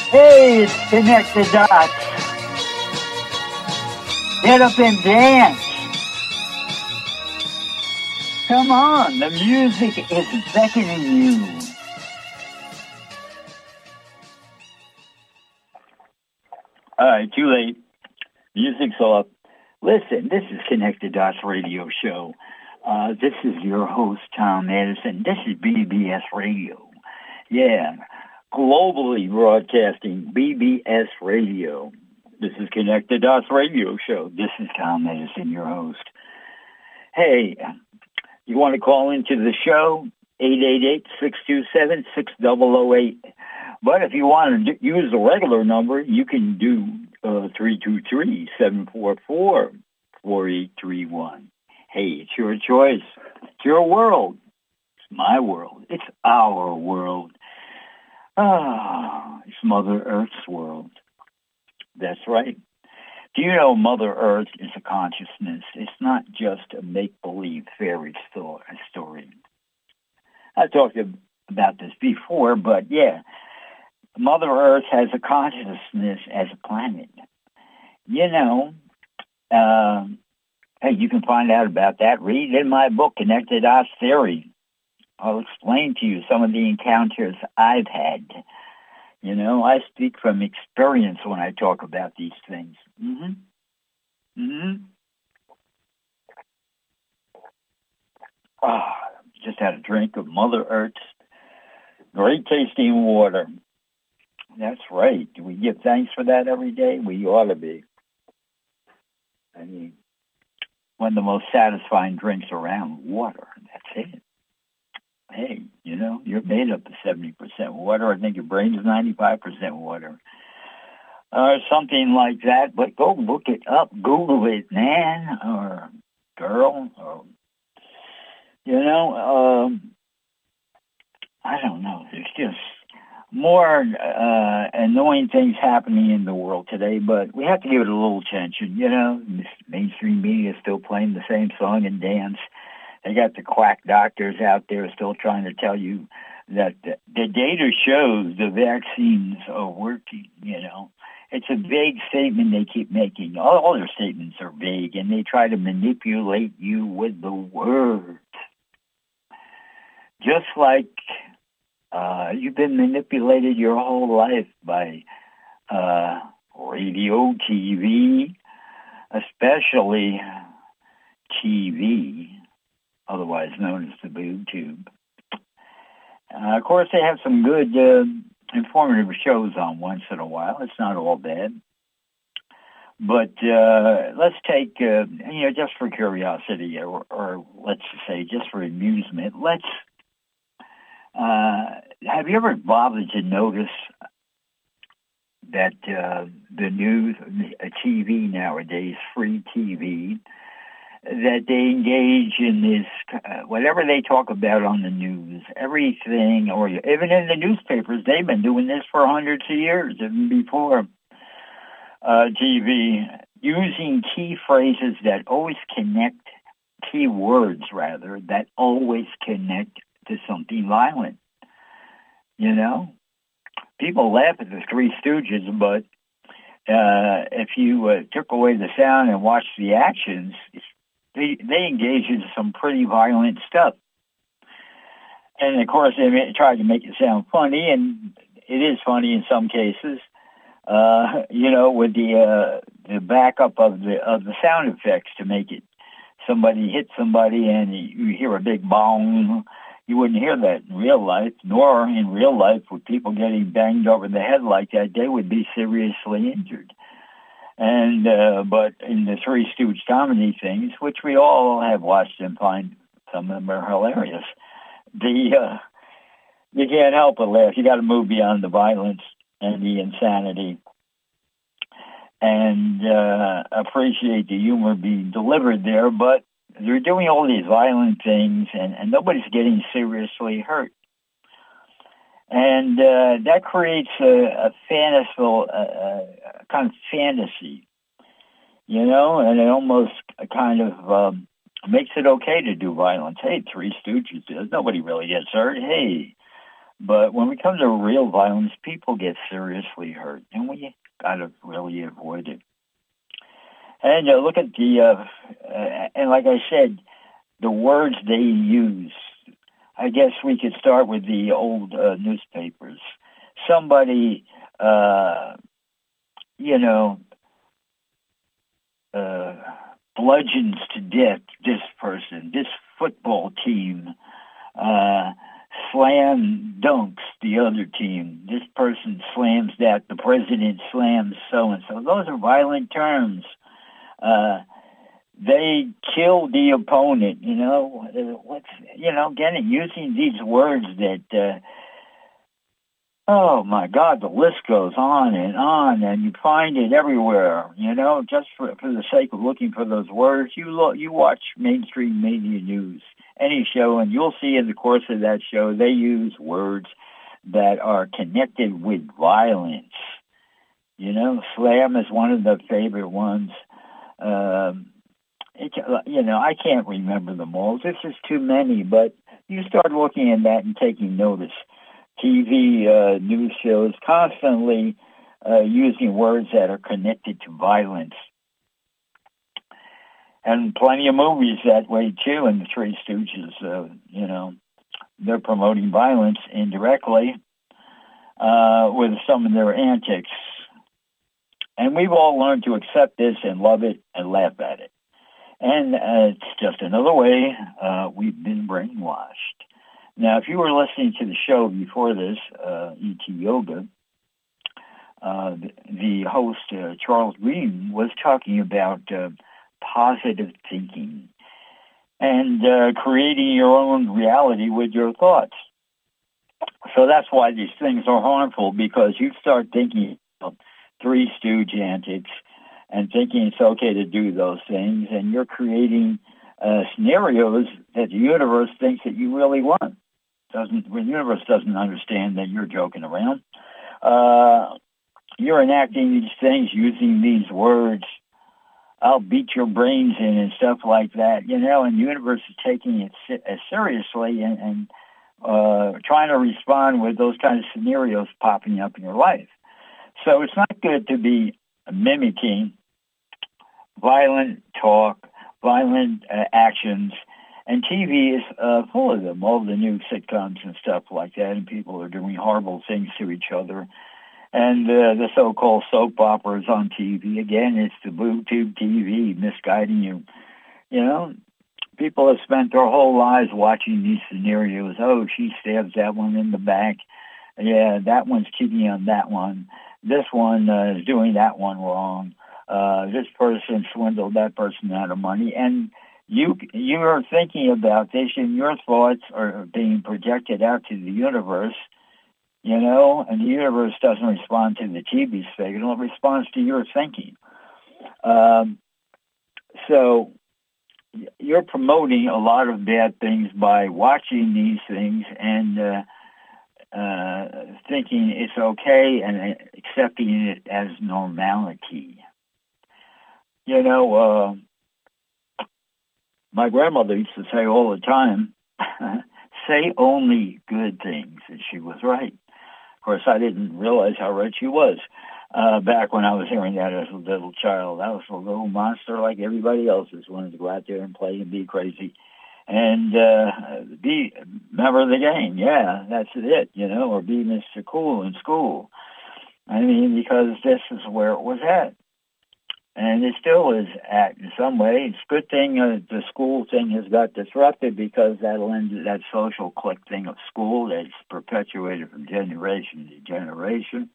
Hey, it's Connect the Dots. Get up and dance. Come on, the music is beckoning you. All right, too late. Music's off. Listen, this is Connect the Dots radio show. This is your host, Tom Edison. This is BBS Radio. Yeah, globally broadcasting BBS Radio. This is Connect the Dots radio show. This is Tom Edison, your host. Hey, you want to call into the show? 888-627-6008. But if you want to use the regular number, you can do 323-744-4831. Hey, it's your choice. It's your world. It's my world. It's our world. It's Mother Earth's world. That's right. Do you know Mother Earth is a consciousness? It's not just a make-believe fairy story. I talked about this before, but yeah, Mother Earth has a consciousness as a planet. You know, hey, you can find out about that. Read in my book, Connected Dots Theory. I'll explain to you some of the encounters I've had. You know, I speak from experience when I talk about these things. Just had a drink of Mother Earth's great tasting water. That's right. Do we give thanks for that every day? We ought to be. I mean, one of the most satisfying drinks around, water. That's it. Hey, you know, you're made up of 70% water. I think your brain is 95% water. Or something like that. But go look it up. Google it, man, or girl. Or, you know, I don't know. There's just more annoying things happening in the world today, but we have to give it a little attention. You know, mainstream media is still playing the same song and dance. They got the quack doctors out there still trying to tell you that the data shows the vaccines are working, you know. It's a vague statement they keep making. All their statements are vague, and they try to manipulate you with the words. Just like you've been manipulated your whole life by radio, TV, especially TV, otherwise known as the boob tube. Of course, they have some good informative shows on once in a while. It's not all bad. But let's take, just for curiosity, or let's say just for amusement, have you ever bothered to notice that the news, TV nowadays, free TV, that they engage in this, whatever they talk about on the news, everything, or even in the newspapers, they've been doing this for hundreds of years, even before TV, using key phrases that always connect, key words rather, that always connect to something violent. You know? People laugh at the Three Stooges, but if you took away the sound and watched the actions, they engage in some pretty violent stuff. And of course, they try to make it sound funny, and it is funny in some cases. With the backup of the sound effects to make it. Somebody hit somebody, and you hear a big bong. You wouldn't hear that in real life, nor in real life with people getting banged over the head like that. They would be seriously injured. And but in the Three Stooges comedy things, which we all have watched and find some of them are hilarious, you can't help but laugh. You got to move beyond the violence and the insanity and appreciate the humor being delivered there. But they're doing all these violent things, and nobody's getting seriously hurt. And that creates a fanciful kind of fantasy, and it almost kind of makes it okay to do violence. Hey, Three Stooges, nobody really gets hurt. Hey, But when we come to real violence, people get seriously hurt, and we got to really avoid it. And look at and like I said, the words they use. I guess we could start with the old newspapers. Somebody, you know, bludgeons to death this person, this football team, slam dunks the other team. This person slams that. The president slams so-and-so. Those are violent terms. They kill the opponent, again, using these words that, oh my God, the list goes on, and you find it everywhere, just for the sake of looking for those words. You watch mainstream media news, any show, and you'll see in the course of that show, they use words that are connected with violence. Slam is one of the favorite ones. I can't remember them all. This is too many, but you start looking at that and taking notice. TV news shows constantly using words that are connected to violence. And plenty of movies that way, too, and the Three Stooges, they're promoting violence indirectly with some of their antics. And we've all learned to accept this and love it and laugh at it. And it's just another way we've been brainwashed. Now, if you were listening to the show before this, E.T. Yoga, the host, Charles Green, was talking about positive thinking and creating your own reality with your thoughts. So that's why these things are harmful, because you start thinking of Three Stooge antics and thinking it's okay to do those things, and you're creating scenarios that the universe thinks that you really want. The universe doesn't understand that you're joking around. You're enacting these things using these words. I'll beat your brains in and stuff like that, and the universe is taking it seriously and trying to respond with those kind of scenarios popping up in your life. So it's not good to be mimicking violent talk, violent actions, and TV is full of them, all the new sitcoms and stuff like that, and people are doing horrible things to each other. And the so-called soap operas on TV, again, it's the boob tube TV misguiding you. People have spent their whole lives watching these scenarios. Oh, she stabs that one in the back. Yeah, that one's cheating on that one. This one is doing that one wrong. This person swindled that person out of money. And you are thinking about this, and your thoughts are being projected out to the universe, and the universe doesn't respond to the TV signal. It responds to your thinking. So you're promoting a lot of bad things by watching these things and thinking it's okay and accepting it as normality. My grandmother used to say all the time, say only good things, and she was right. Of course, I didn't realize how right she was back when I was hearing that as a little child. I was a little monster like everybody else, just wanted to go out there and play and be crazy and be member of the gang. Yeah, that's it, or be Mr. Cool in school. I mean, because this is where it was at. And it still is at in some way. It's a good thing the school thing has got disrupted, because that'll end that social clique thing of school that's perpetuated from generation to generation.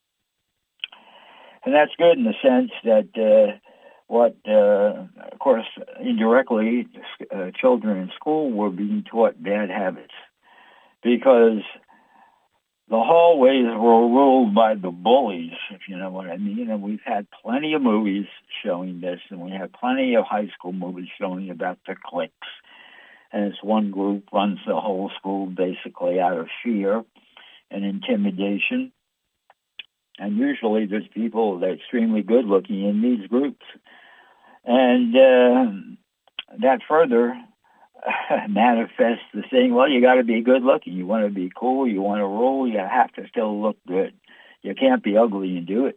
And that's good in the sense that of course, indirectly, children in school were being taught bad habits, because the hallways were ruled by the bullies, if you know what I mean. And we've had plenty of movies showing this, and we have plenty of high school movies showing about the cliques. And this one group runs the whole school basically out of fear and intimidation. And usually there's people that are extremely good looking in these groups. And that further manifest the thing. Well, you got to be good looking. You want to be cool. You want to rule. You have to still look good. You can't be ugly and do it.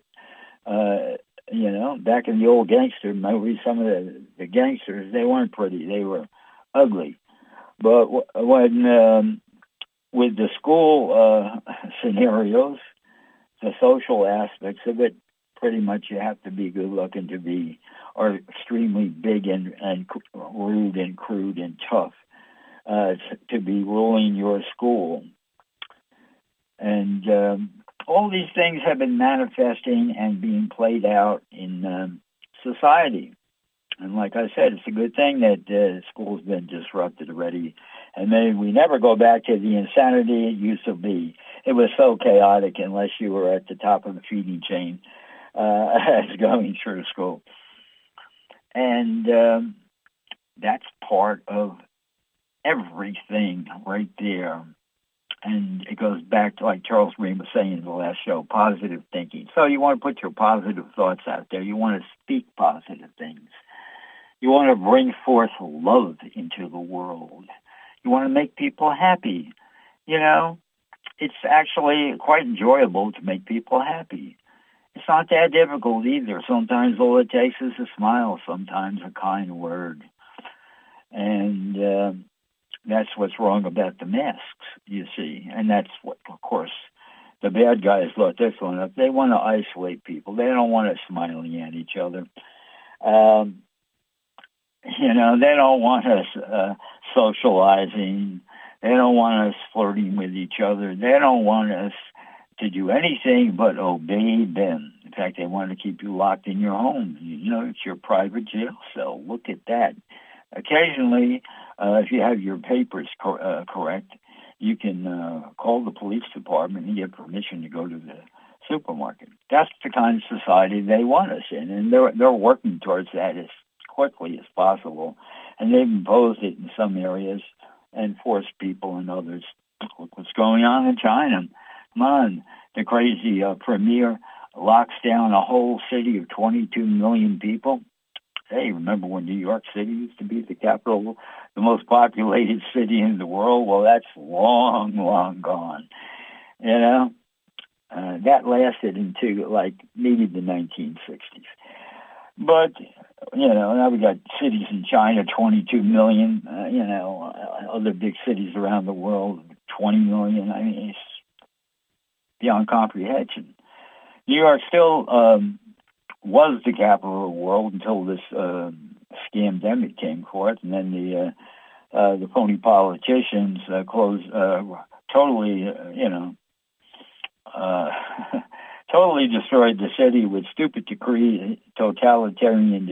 Back in the old gangster movies, some of the gangsters, they weren't pretty. They were ugly. But when with the school scenarios, the social aspects of it, pretty much you have to be good looking to be, or extremely big and rude and crude and tough to be ruling your school. And all these things have been manifesting and being played out in society. And like I said, it's a good thing that school's been disrupted already. And maybe we never go back to the insanity it used to be. It was so chaotic unless you were at the top of the feeding chain as going through school. And that's part of everything right there. And it goes back to, like Charles Green was saying in the last show, positive thinking. So you want to put your positive thoughts out there. You want to speak positive things. You want to bring forth love into the world. You want to make people happy. It's actually quite enjoyable to make people happy. It's not that difficult either. Sometimes all it takes is a smile, sometimes a kind word. And that's what's wrong about the masks, you see. And that's what, of course, the bad guys look this one up. They want to isolate people. They don't want us smiling at each other. They don't want us socializing. They don't want us flirting with each other. They don't want us to do anything but obey them. In fact, they want to keep you locked in your home. It's your private jail cell. Look at that. Occasionally, if you have your papers correct, you can call the police department and get permission to go to the supermarket. That's the kind of society they want us in, and they're working towards that as quickly as possible. And they've imposed it in some areas and forced people in others. Look what's going on in China. Come on, the crazy premier locks down a whole city of 22 million people. Hey, remember when New York City used to be the capital, the most populated city in the world? Well, that's long, long gone. That lasted into maybe the 1960s. But, now we got cities in China, 22 million, other big cities around the world, 20 million. I mean, it's beyond comprehension. New York still was the capital of the world until this scamdemic came forth, and then the phony politicians totally destroyed the city with stupid totalitarian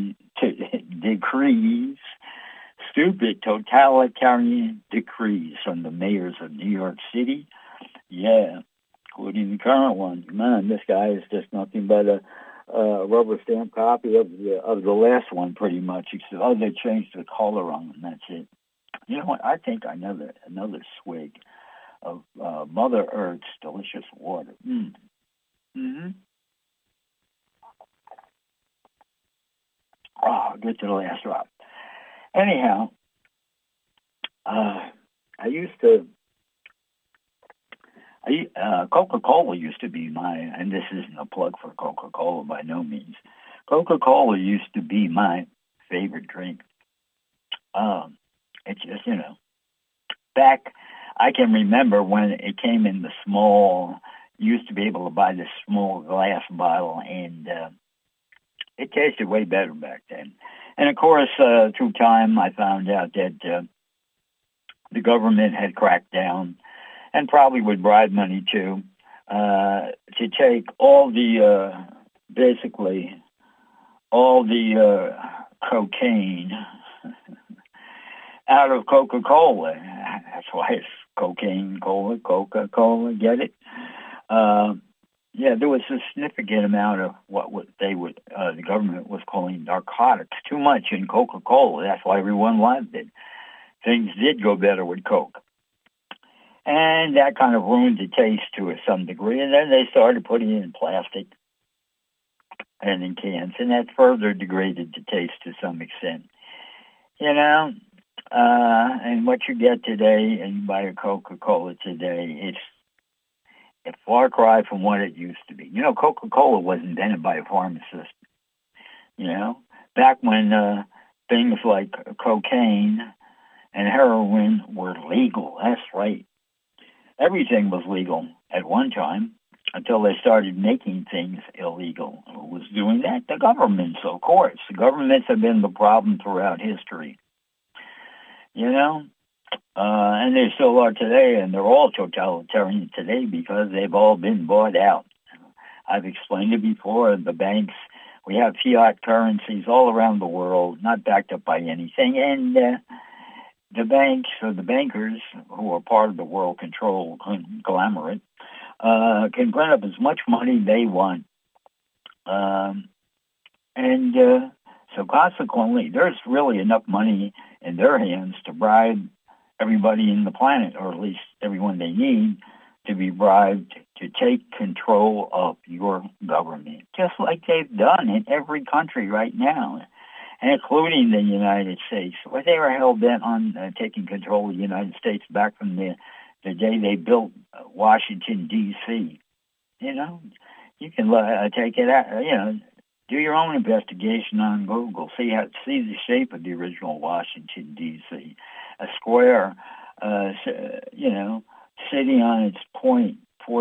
decrees from the mayors of New York City. Yeah, including the current one. Man, this guy is just nothing but a rubber stamp copy of the last one, pretty much. Except, they changed the color on them. That's it. You know what? I think another swig of Mother Earth's delicious water. Mm-hmm. Oh, get to the last drop. Anyhow, Coca-Cola used to be and this isn't a plug for Coca-Cola by no means. Coca-Cola used to be my favorite drink. It's just, back, I can remember when it came in the small, used to be able to buy this small glass bottle, and it tasted way better back then. And of course, through time, I found out that the government had cracked down, and probably would bribe money too, to take all the, basically, all the cocaine out of Coca-Cola. That's why it's cocaine, cola, Coca-Cola, get it? There was a significant amount of what the government was calling narcotics, too much in Coca-Cola. That's why everyone loved it. Things did go better with Coke. And that kind of ruined the taste to some degree. And then they started putting it in plastic and in cans, and that further degraded the taste to some extent. And what you get today, and you buy a Coca-Cola today, it's a far cry from what it used to be. Coca-Cola was invented by a pharmacist. You know, back when things like cocaine and heroin were legal. That's right. Everything was legal at one time until they started making things illegal. Who was doing that? The governments, of course. The governments have been the problem throughout history. And they still are today, and they're all totalitarian today because they've all been bought out. I've explained it before. The banks, we have fiat currencies all around the world, not backed up by anything, and the banks or the bankers who are part of the world control conglomerate can print up as much money they want. So consequently, there's really enough money in their hands to bribe everybody in the planet, or at least everyone they need, to be bribed to take control of your government, just like they've done in every country right now, including the United States. Well, they were hell-bent on taking control of the United States back from the day they built Washington, D.C. You can take it out, do your own investigation on Google. See the shape of the original Washington, D.C. A square, sitting on its point,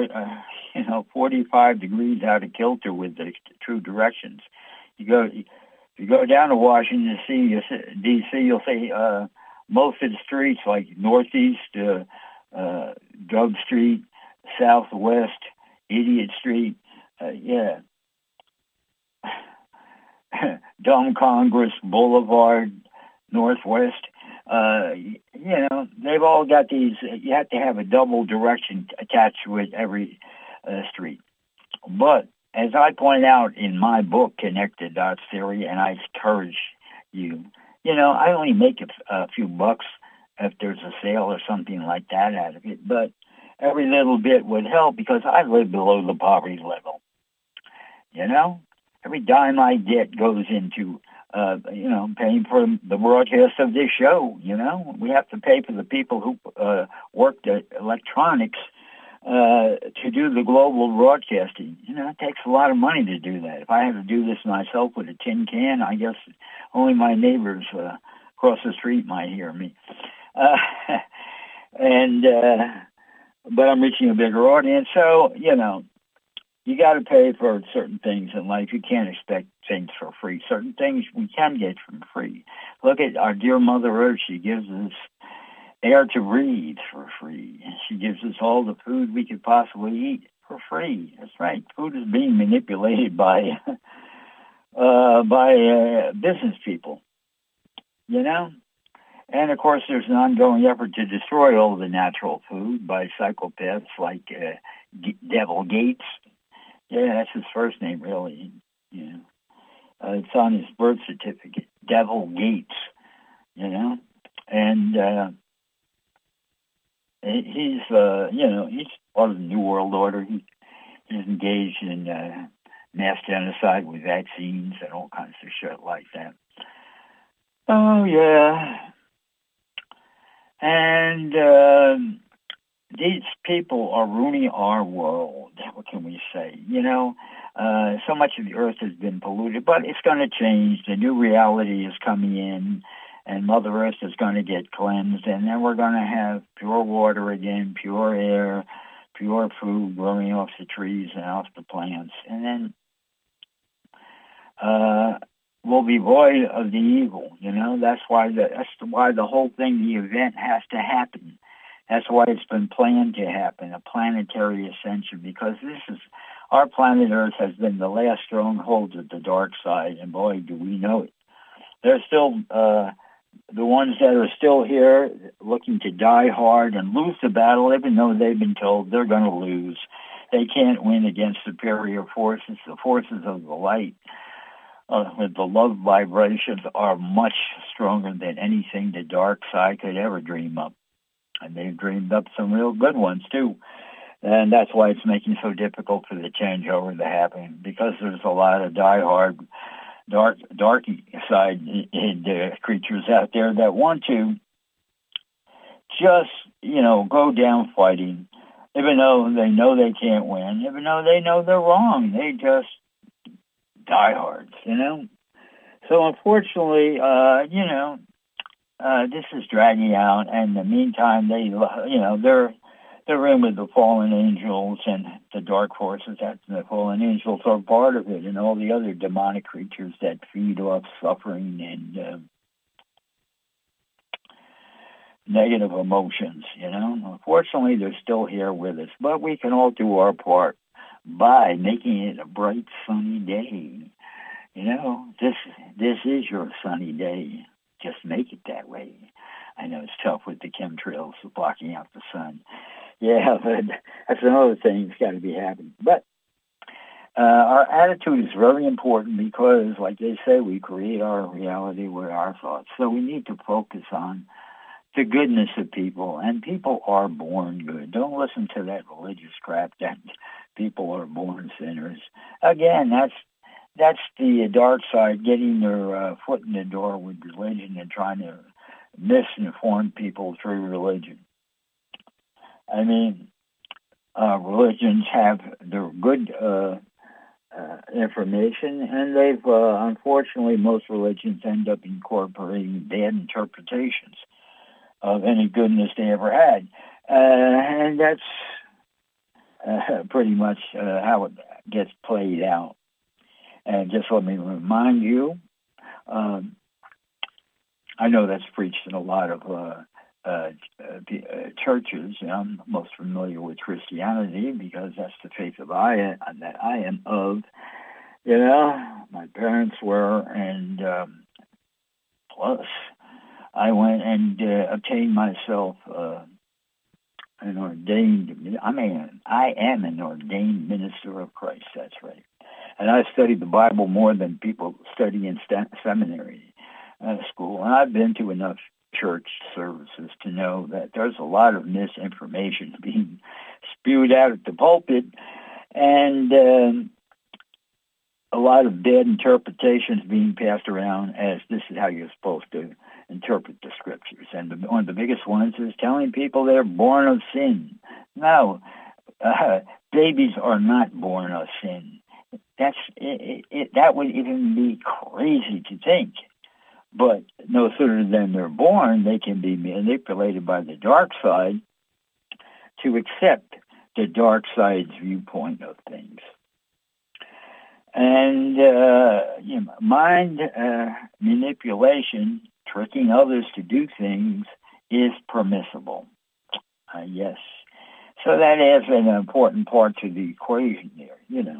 45 degrees out of kilter with the true directions. If you go down to Washington, D.C., you'll see most of the streets, like Northeast, Drug Street, Southwest, Idiot Street, Dumb Congress Boulevard, Northwest. They've all got these. You have to have a double direction attached with every street. But as I point out in my book, Connected Dots Theory, and I encourage you, I only make a few bucks if there's a sale or something like that out of it. But every little bit would help because I live below the poverty level. Every dime I get goes into, paying for the broadcast of this show. We have to pay for the people who work the electronics to do the global broadcasting. It takes a lot of money to do that. If I had to do this myself with a tin can, I guess only my neighbors across the street might hear me. But I'm reaching a bigger audience, so, you got to pay for certain things in life. You can't expect things for free. Certain things we can get for free. Look at our dear Mother Earth. She gives us air to breathe for free. She gives us all the food we could possibly eat for free. That's right. Food is being manipulated by business people, And, of course, there's an ongoing effort to destroy all the natural food by psychopaths like Devil Gates. Yeah, that's his first name, really. It's on his birth certificate, Devil Gates, And he's part of the New World Order. He's engaged in mass genocide with vaccines and all kinds of shit like that. Oh, yeah. And these people are ruining our world. What can we say? So much of the earth has been polluted, but it's going to change. The new reality is coming in, and Mother Earth is going to get cleansed, and then we're going to have pure water again, pure air, pure food growing off the trees and off the plants. And then we'll be void of the evil. That's why the whole thing, the event, has to happen. That's why it's been planned to happen, a planetary ascension, because our planet Earth has been the last stronghold of the dark side, and boy, do we know it. There's still the ones that are still here looking to die hard and lose the battle, even though they've been told they're going to lose. They can't win against superior forces, the forces of the light. With the love vibrations are much stronger than anything the dark side could ever dream up. And they've dreamed up some real good ones, too. And that's why it's making it so difficult for the changeover to happen, because there's a lot of dark side creatures out there that want to just, go down fighting, even though they know they can't win, even though they know they're wrong. They just diehards. So unfortunately, this is dragging out, and in the meantime, they're in with the fallen angels and the dark forces. That the fallen angels are part of it, and all the other demonic creatures that feed off suffering and negative emotions. Unfortunately, they're still here with us, but we can all do our part by making it a bright, sunny day. This is your sunny day. Just make it that way. I know it's tough with the chemtrails blocking out the sun. Yeah, but that's another thing that's got to be happening. But our attitude is very important because, like they say, we create our reality with our thoughts. So we need to focus on the goodness of people, and people are born good. Don't listen to that religious crap that people are born sinners. Again, that's the dark side, getting their foot in the door with religion and trying to misinform people through religion. I mean, religions have their good information, and they've, unfortunately, most religions end up incorporating bad interpretations of any goodness they ever had. And that's pretty much how it gets played out. And just let me remind you, I know that's preached in a lot of churches. I'm most familiar with Christianity because that's the faith that I am of. My parents were, and plus I went and obtained myself an ordained. I am an ordained minister of Christ. That's right. And I studied the Bible more than people study in seminary school. And I've been to enough church services to know that there's a lot of misinformation being spewed out at the pulpit, and a lot of bad interpretations being passed around as this is how you're supposed to interpret the scriptures. And one of the biggest ones is telling people they're born of sin. No, babies are not born of sin. That would even be crazy to think. But no sooner than they're born, they can be manipulated by the dark side to accept the dark side's viewpoint of things. And mind manipulation, tricking others to do things, is permissible. Yes. So that adds an important part to the equation there,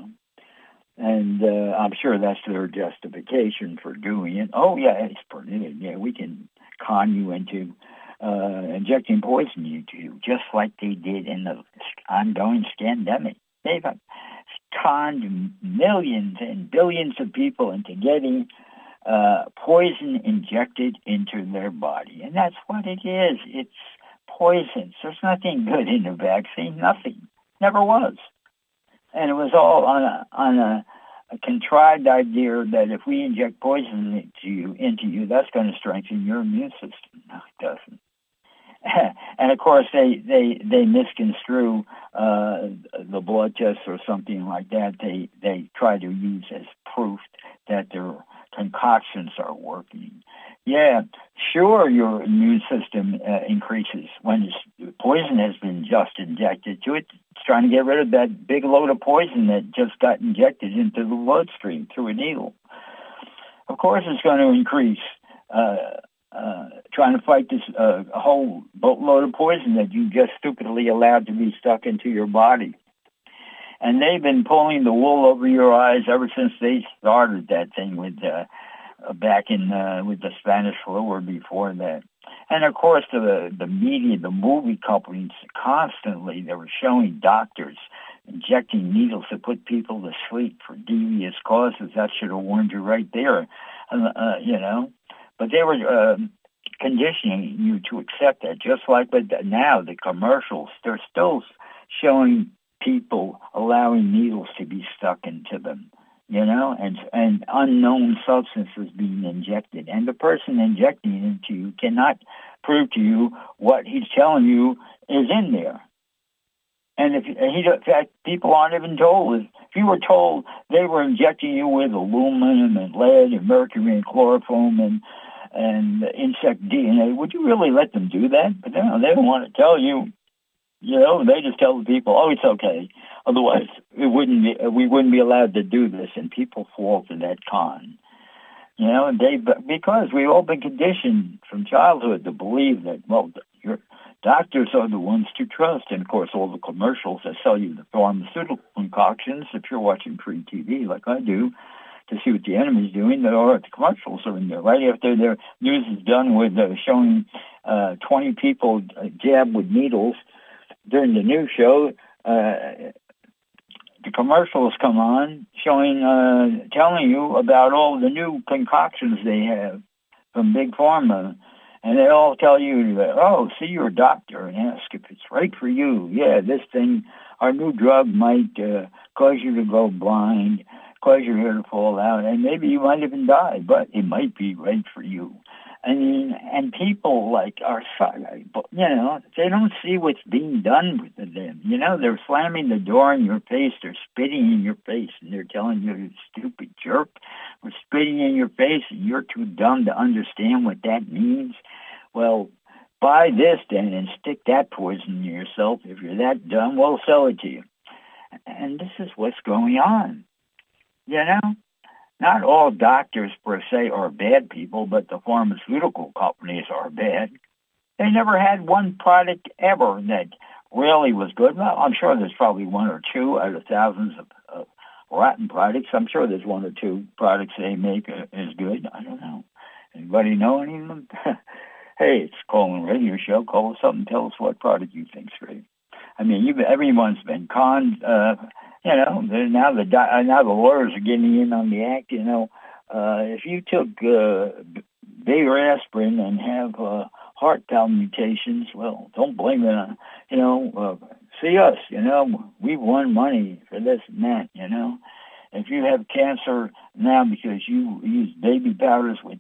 And I'm sure that's their justification for doing it. Oh, yeah, it's permitted. Yeah, we can con you into injecting poison into you, just like they did in the ongoing scandemic. They've conned millions and billions of people into getting poison injected into their body. And that's what it is. It's poison. There's nothing good in the vaccine. Nothing. Never was. And it was all on a contrived idea that if we inject poison into you, that's going to strengthen your immune system. No, it doesn't. And of course, they misconstrue the blood test or something like that. They try to use as proof that their concoctions are working. Yeah, sure, your immune system increases when poison has been just injected to it. It's trying to get rid of that big load of poison that just got injected into the bloodstream through a needle. Of course, it's going to increase. Trying to fight this whole boatload of poison that you just stupidly allowed to be stuck into your body. And they've been pulling the wool over your eyes ever since they started that thing with back in with the Spanish flu or before that. And of course, the media, the movie companies, constantly they were showing doctors injecting needles to put people to sleep for devious causes. That should have warned you right there, But they were conditioning you to accept that, just like with now the commercials. They're still showing people allowing needles to be stuck into them. and unknown substances being injected. And the person injecting it into you cannot prove to you what he's telling you is in there. And in fact, people aren't even told. If you were told they were injecting you with aluminum and lead and mercury and chloroform and insect DNA, would you really let them do that? But no, they don't want to tell you. They just tell the people, "Oh, it's okay." Otherwise, we wouldn't be allowed to do this, and people fall to that con. Because we've all been conditioned from childhood to believe that, well, your doctors are the ones to trust. And, of course, all the commercials that sell you the pharmaceutical concoctions, if you're watching free TV like I do, to see what the enemy's doing, the commercials are in there. Right after their news is done with showing 20 people jabbed with needles during the news show, the commercials come on telling you about all the new concoctions they have from Big Pharma. And they all tell you, see your doctor and ask if it's right for you. Yeah, this thing, our new drug might cause you to go blind, cause your hair to fall out, and maybe you might even die, but it might be right for you. I mean, and people they don't see what's being done with them. They're slamming the door in your face, they're spitting in your face, and they're telling you, "You stupid jerk, we're spitting in your face, and you're too dumb to understand what that means." Well, buy this then and stick that poison in yourself. If you're that dumb, we'll sell it to you. And this is what's going on. Not all doctors per se are bad people, but the pharmaceutical companies are bad. They never had one product ever that really was good. Well, I'm sure there's probably one or two out of thousands of rotten products. I'm sure there's one or two products they make is good. I don't know. Anybody know any of them? Hey, it's Colin Radio Show. Call us up and tell us what product you think's great. I mean, everyone's been conned. Now the lawyers are getting in on the act. If you took bigger aspirin and have heart palpitations, well, don't blame it on, see us. We've won money for this and that. If you have cancer now because you use baby powders with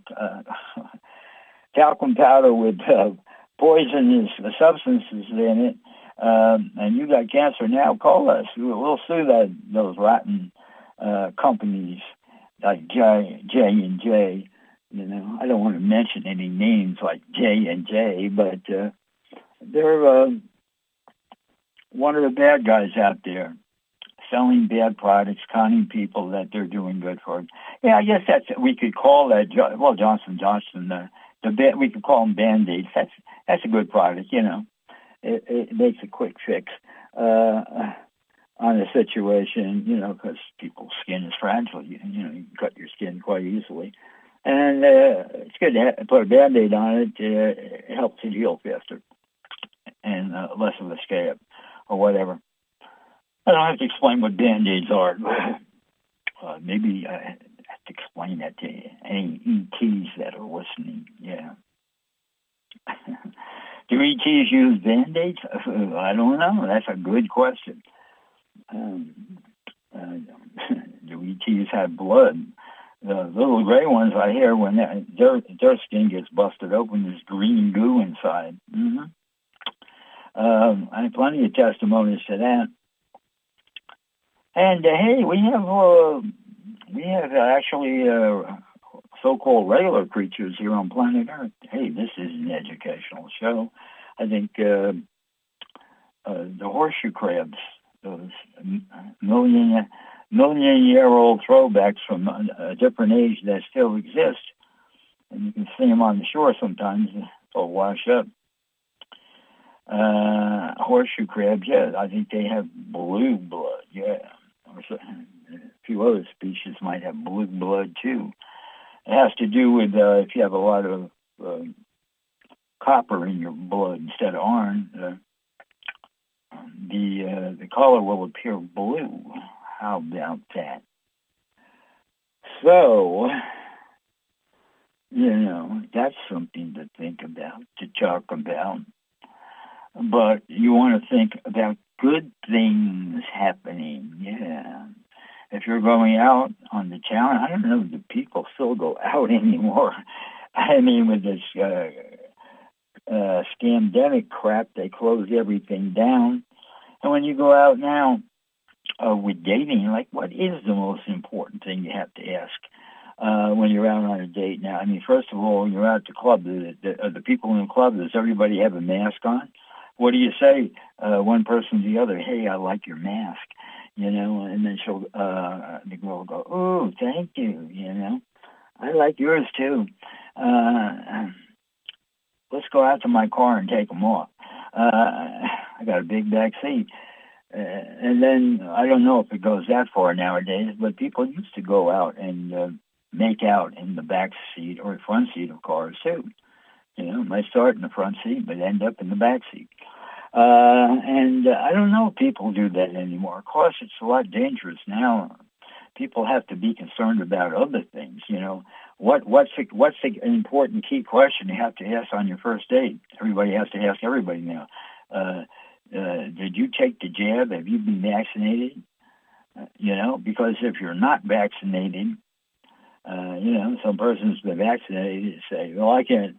talcum powder with poisonous substances in it, and you got cancer now, call us. We'll sue those rotten companies like J&J. I don't want to mention any names like J&J, but they're one of the bad guys out there, selling bad products, conning people that they're doing good for. Yeah, I guess we could call that. Well, Johnson Johnson. We could call them Band-Aids. That's a good product. It makes a quick fix on a situation, because people's skin is fragile. You can cut your skin quite easily. And it's good to put a Band-Aid on it. It helps it heal faster and less of a scab or whatever. I don't have to explain what Band-Aids are. Maybe I have to explain that to any ETs that are listening. Yeah. Do ETs use Band-Aids? I don't know. That's a good question. Do ETs have blood? The little gray ones I hear when their skin gets busted open, there's green goo inside. Mm-hmm. I have plenty of testimonies to that. And hey, we have actually so-called regular creatures here on planet Earth. Hey, this is an educational show. I think the horseshoe crabs, those million-year-old throwbacks from a different age that still exist, and you can see them on the shore sometimes. They'll wash up. Horseshoe crabs, yeah, I think they have blue blood, yeah. A few other species might have blue blood too. It has to do with if you have a lot of copper in your blood instead of iron, the color will appear blue. How about that? So, that's something to think about, to talk about. But you want to think about good things happening, yeah. If if you're going out on the town, I don't know, do people still go out anymore? I mean, with this scamdemic crap, they closed everything down. And when you go out now with dating, like, what is the most important thing you have to ask when you're out on a date now? I mean, first of all, you're out at the club. The people in the club, does everybody have a mask on? What do you say, one person to the other? Hey, I like your mask, you know, and then the girl will go, oh, thank you, you know. I like yours too. Let's go out to my car and take them off. I got a big back seat. And then, I don't know if it goes that far nowadays, but people used to go out and make out in the back seat or front seat of cars too. You know, might start in the front seat, but end up in the back seat. And I don't know if people do that anymore. Of course, it's a lot dangerous now. People have to be concerned about other things, you know. What's the important key question you have to ask on your first date? Everybody has to ask everybody now. Did you take the jab? Have you been vaccinated? You know, because if you're not vaccinated, you know, some person's been vaccinated say, well, I can't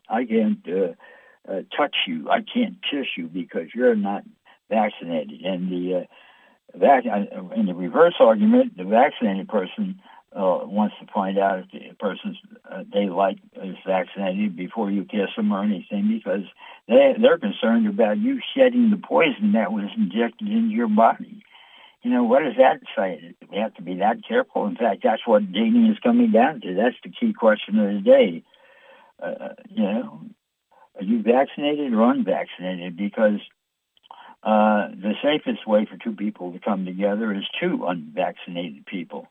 touch you. I can't kiss you because you're not vaccinated. And in the reverse argument, the vaccinated person wants to find out if the person's they like is vaccinated before you kiss them or anything, because they're concerned about you shedding the poison that was injected into your body. You know, what does that say? We have to be that careful. In fact, that's what dating is coming down to. That's the key question of the day. You know, are you vaccinated or unvaccinated? Because the safest way for two people to come together is two unvaccinated people.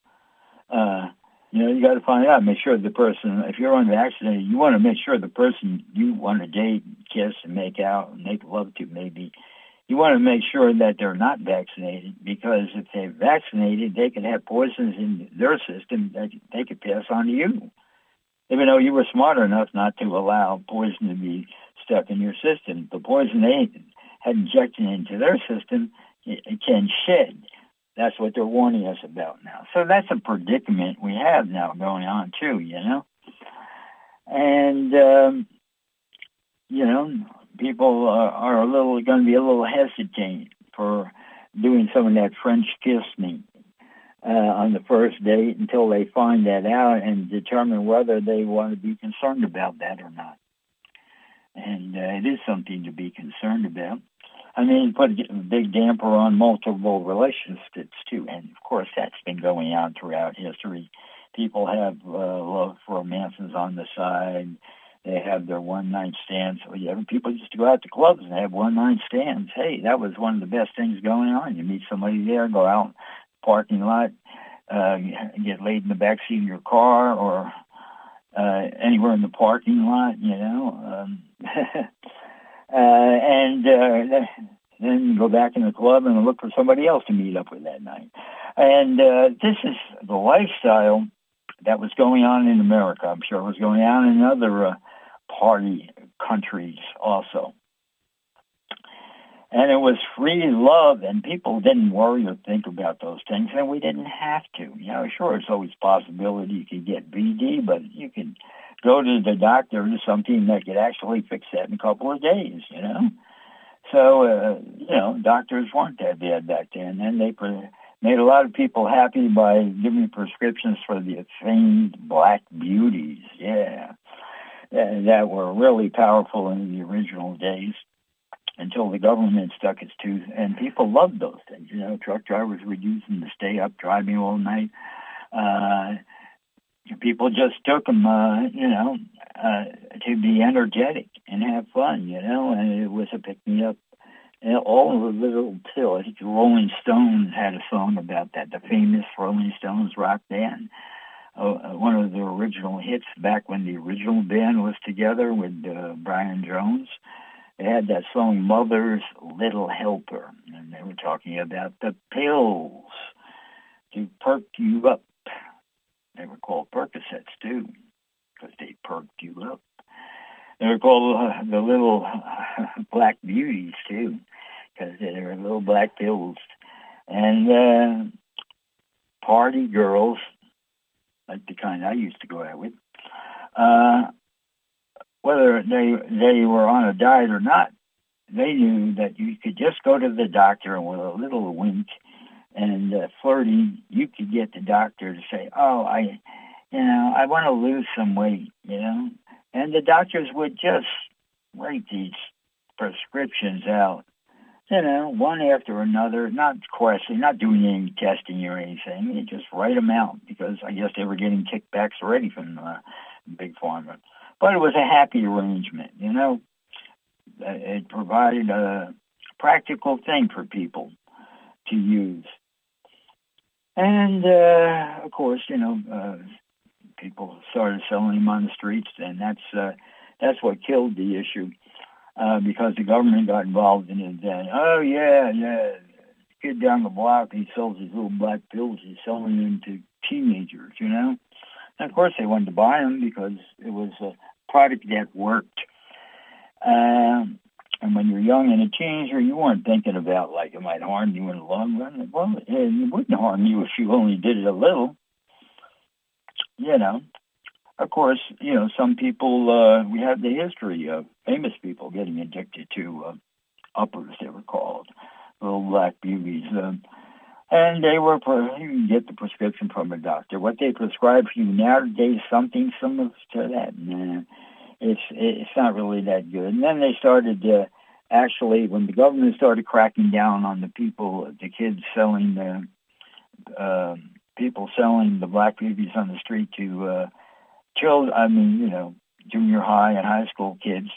You know, you got to find out, make sure the person, if you're unvaccinated, you want to make sure the person you want to date, kiss, and make out, and make love to maybe, you want to make sure that they're not vaccinated, because if they're vaccinated, they could have poisons in their system that they could pass on to you. Even though you were smart enough not to allow poison to be stuck in your system, the poison they had injected into their system, it can shed. That's what they're warning us about now. So that's a predicament we have now going on too, you know. And, you know, people are going to be a little hesitant for doing some of that French kissing on the first date until they find that out and determine whether they want to be concerned about that or not. And it is something to be concerned about. I mean, put a big damper on multiple relationships, too. And, of course, that's been going on throughout history. People have love romances on the side. They have their one-night stands. People used to go out to clubs and have one-night stands. Hey, that was one of the best things going on. You meet somebody there, go out in the parking lot, get laid in the backseat of your car or anywhere in the parking lot, you know. And then go back in the club and look for somebody else to meet up with that night. And this is the lifestyle that was going on in America. I'm sure it was going on in other party countries also. And it was free love, and people didn't worry or think about those things, and we didn't have to. You know, sure, it's always a possibility you could get BD, but you could go to the doctor or something that could actually fix that in a couple of days, you know. So, you know, doctors weren't that bad back then, and they made a lot of people happy by giving prescriptions for the famed black beauties, that were really powerful in the original days until the government stuck its tooth, and people loved those things. You know, truck drivers would use them to stay up driving all night. People just took them, you know, to be energetic and have fun, you know, and it was a pick-me-up. And all of the little, I think the Rolling Stones had a song about that, the famous Rolling Stones rock band. One of the original hits back when the original band was together with Brian Jones. They had that song, Mother's Little Helper, and they were talking about the pills to perk you up. They were called Percocets, too, because they perked you up. They were called the little black beauties, too, because they were little black pills. And party girls, like the kind I used to go out with, whether they were on a diet or not, they knew that you could just go to the doctor and with a little wink and flirting, you could get the doctor to say, "Oh, I want to lose some weight," and the doctors would just write these prescriptions out, one after another, not questioning, not doing any testing or anything. They just write them out because I guess they were getting kickbacks already from Big Pharma. But it was a happy arrangement, It provided a practical thing for people to use. And, of course, people started selling them on the streets, and that's what killed the issue, because the government got involved in it then. Oh, yeah, kid down the block, he sells his little black pills, he's selling them to teenagers, And, of course, they wanted to buy them because it was a product that worked. And when you're young and a teenager, you weren't thinking about, it might harm you in the long run. Well, it wouldn't harm you if you only did it a little, Of course, some people, we have the history of famous people getting addicted to uppers, they were called, little black beauties. And they were, you can get the prescription from a doctor. What they prescribe for you nowadays, something similar to that, nah, it's not really that good. And then they started actually, when the government started cracking down on the people, the kids selling people selling the black beauties on the street to children, junior high and high school kids,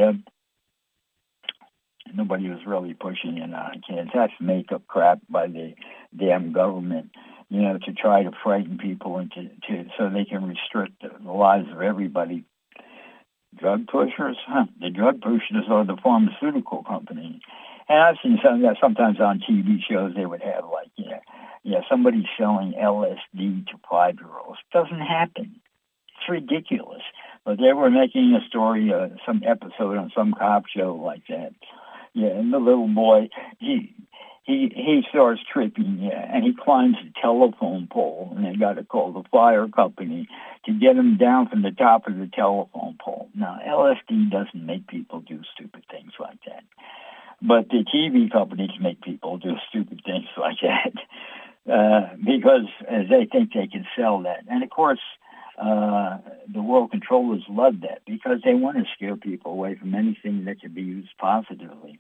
nobody was really pushing it on kids. That's makeup crap by the damn government, to try to frighten people into so they can restrict the lives of everybody. Drug pushers? The drug pushers are the pharmaceutical company. And I've seen sometimes on TV shows they would have somebody selling LSD to 5-year-olds. Doesn't happen. It's ridiculous. But they were making a story, some episode on some cop show like that. Yeah, and the little boy, he starts tripping, and he climbs the telephone pole, and they got to call the fire company to get him down from the top of the telephone pole. Now, LSD doesn't make people do stupid things like that, but the TV companies make people do stupid things like that because they think they can sell that. And, of course, the world controllers love that because they want to scare people away from anything that can be used positively.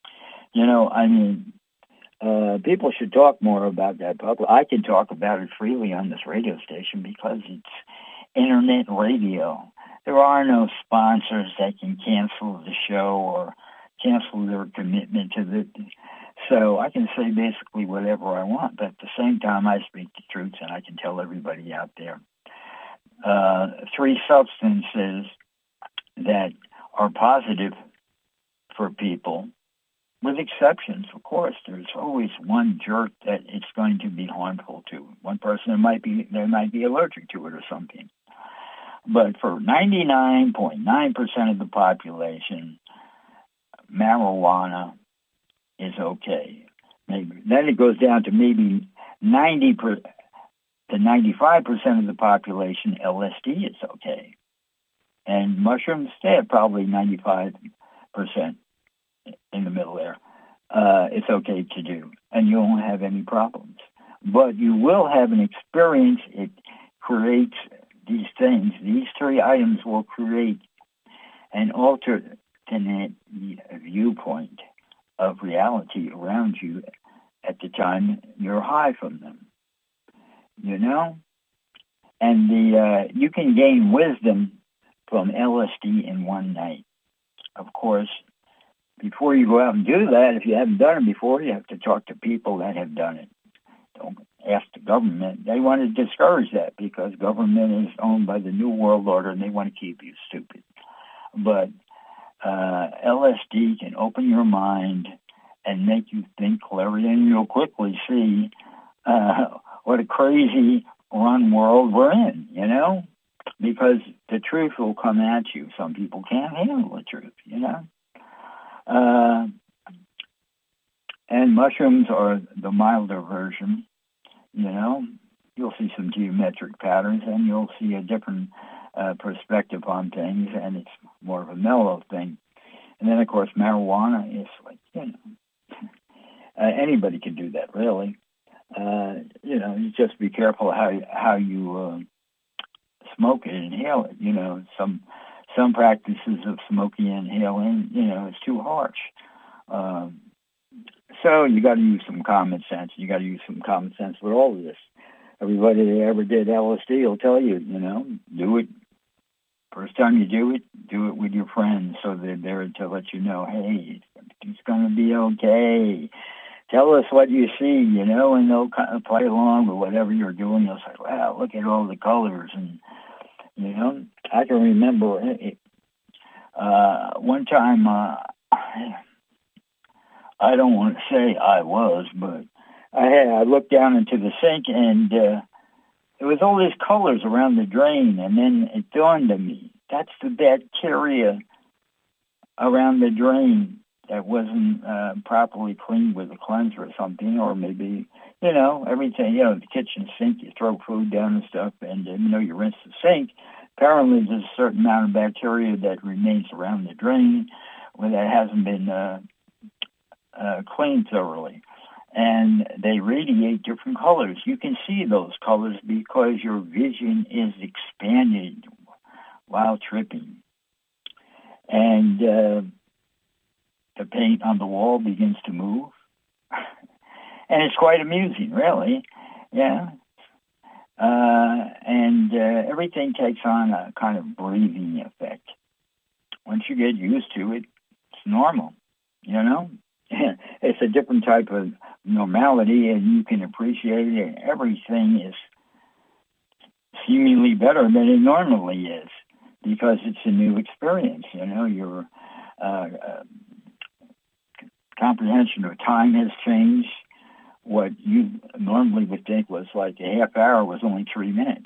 People should talk more about that. I can talk about it freely on this radio station because it's internet radio. There are no sponsors that can cancel the show or cancel their commitment to the. So I can say basically whatever I want, but at the same time I speak the truth and I can tell everybody out there. 3 substances that are positive for people, with exceptions, of course. There's always one jerk that it's going to be harmful to. One person they might be allergic to it or something. But for 99.9% of the population, marijuana is okay. Then it goes down to maybe 90% to 95% of the population, LSD is okay. And mushrooms, they have probably 95% in the middle there. It's okay to do, and you won't have any problems. But you will have an experience. It creates these things. These 3 items will create an alternate viewpoint of reality around you at the time you're high from them. And you can gain wisdom from LSD in one night. Of course, before you go out and do that, if you haven't done it before, you have to talk to people that have done it. Don't ask the government. They want to discourage that because government is owned by the New World Order and they want to keep you stupid. But LSD can open your mind and make you think clearly, and you'll quickly see what a crazy run world we're in, because the truth will come at you. Some people can't handle the truth, And mushrooms are the milder version, see some geometric patterns, and you'll see a different perspective on things, and it's more of a mellow thing. And then, of course, marijuana is like, anybody can do that, really. You just be careful how you smoke it, inhale it. Some practices of smoking and inhaling, it's too harsh. So you got to use some common sense. You got to use some common sense with all of this. Everybody that ever did LSD will tell you, do it. First time you do it with your friends, so they're there to let you know, hey, it's going to be okay. Tell us what you see, and they'll kind of play along with whatever you're doing. They'll say, wow, look at all the colors. And, I can remember one time, I don't want to say I was, but I looked down into the sink, and there was all these colors around the drain, and then it dawned on me, that's the bacteria around the drain that wasn't properly cleaned with a cleanser or something, or maybe, everything, the kitchen sink, you throw food down and stuff, and, you rinse the sink. Apparently there's a certain amount of bacteria that remains around the drain when that hasn't been cleaned thoroughly. And they radiate different colors. You can see those colors because your vision is expanded while tripping. And the paint on the wall begins to move. And it's quite amusing, really. Yeah. And everything takes on a kind of breathing effect. Once you get used to it, it's normal, It's a different type of normality, and you can appreciate it, and everything is seemingly better than it normally is because it's a new experience. Your comprehension of time has changed. What you normally would think was like a half hour was only 3 minutes.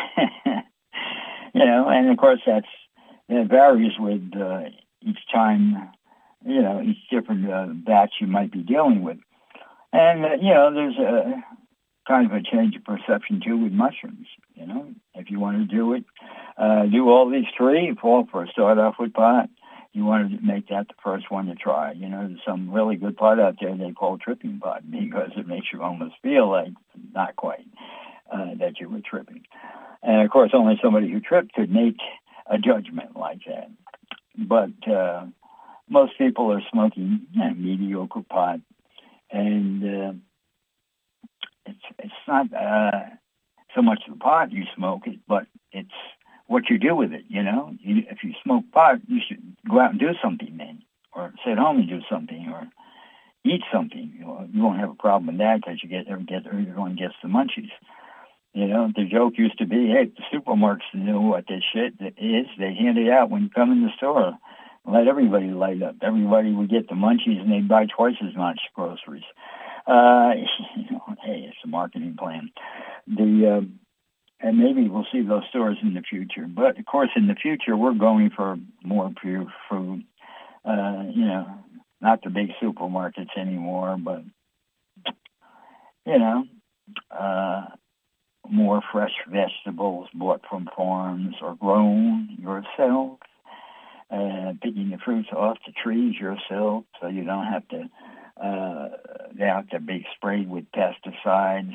And of course that varies with each time, each different batch you might be dealing with. And, there's a kind of a change of perception too with mushrooms, If you want to do it, do all these three, start off with pot. You want to make that the first one to try. There's some really good pot out there they call tripping pot because it makes you almost feel like not quite that you were tripping. And, of course, only somebody who tripped could make a judgment like that. But most people are smoking mediocre pot. And it's not so much the pot you smoke, but it's what you do with it, If you smoke pot, you should go out and do something then, or sit at home and do something, or eat something. You won't have a problem with that because everyone gets the munchies. The joke used to be, hey, the supermarkets knew what this shit is. They hand it out when you come in the store. Let everybody light up. Everybody would get the munchies, and they'd buy twice as much groceries. Hey, it's a marketing plan. And maybe we'll see those stores in the future. But, of course, in the future, we're going for more pure food. Not the big supermarkets anymore, but, more fresh vegetables bought from farms or grown yourself. Picking the fruits off the trees yourself so you don't have to they have to be sprayed with pesticides,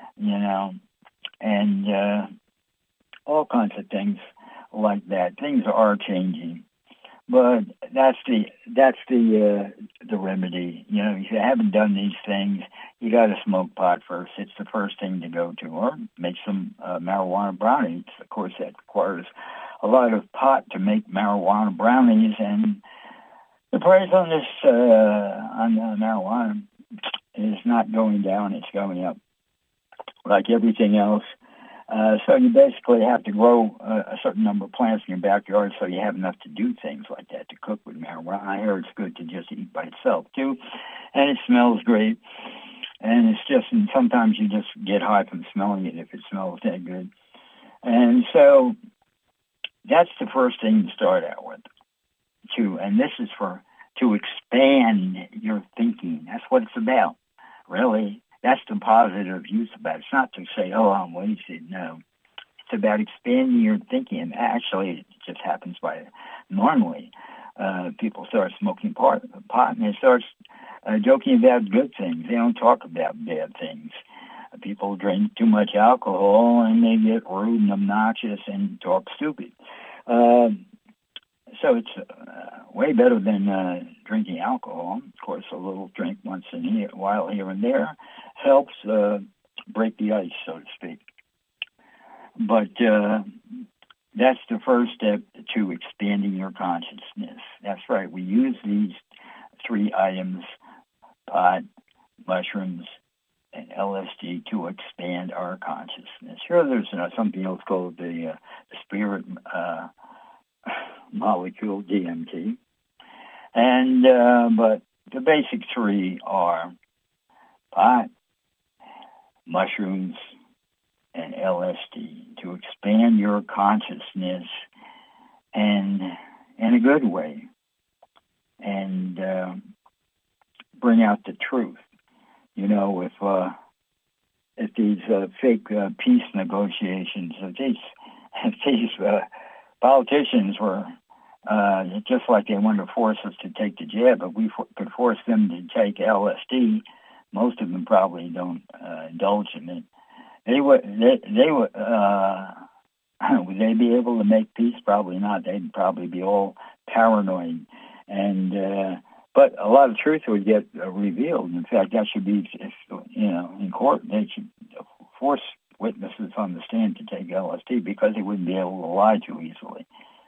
and all kinds of things like that. Things are changing, but that's the remedy. If you haven't done these things, you got to smoke pot first. It's the first thing to go to, or make some marijuana brownies. Of course, that requires a lot of pot to make marijuana brownies, and the price on this on marijuana is not going down; it's going up, like everything else. So you basically have to grow a certain number of plants in your backyard so you have enough to do things like that, to cook with marijuana. I hear it's good to just eat by itself too, and it smells great. And it's just, and sometimes you just get high from smelling it if it smells that good. And so that's the first thing to start out with, too. And this is to expand your thinking. That's what it's about, really. That's the positive use about it. It's not to say, oh, I'm wasted. No. It's about expanding your thinking. Actually, it just happens by normally. People start smoking pot and they start joking about good things. They don't talk about bad things. People drink too much alcohol and they get rude and obnoxious and talk stupid. So it's way better than drinking alcohol. Of course, a little drink once in a while here and there helps break the ice, so to speak. But that's the first step to expanding your consciousness. That's right. We use these 3 items, pot, mushrooms, and LSD, to expand our consciousness. Sure, there's something else called the spirit molecule, DMT. And but the basic 3 are pot, mushrooms, and LSD, to expand your consciousness and in a good way, and bring out the truth. You know, if these fake peace negotiations, if these politicians were just like they wanted to force us to take the jab, but we could force them to take LSD, most of them probably don't indulge in it. Would they be able to make peace? Probably not. They'd probably be all paranoid, and but a lot of truth would get revealed. In fact, that should be, in court, they should force witnesses on the stand to take LSD because they wouldn't be able to lie too easily.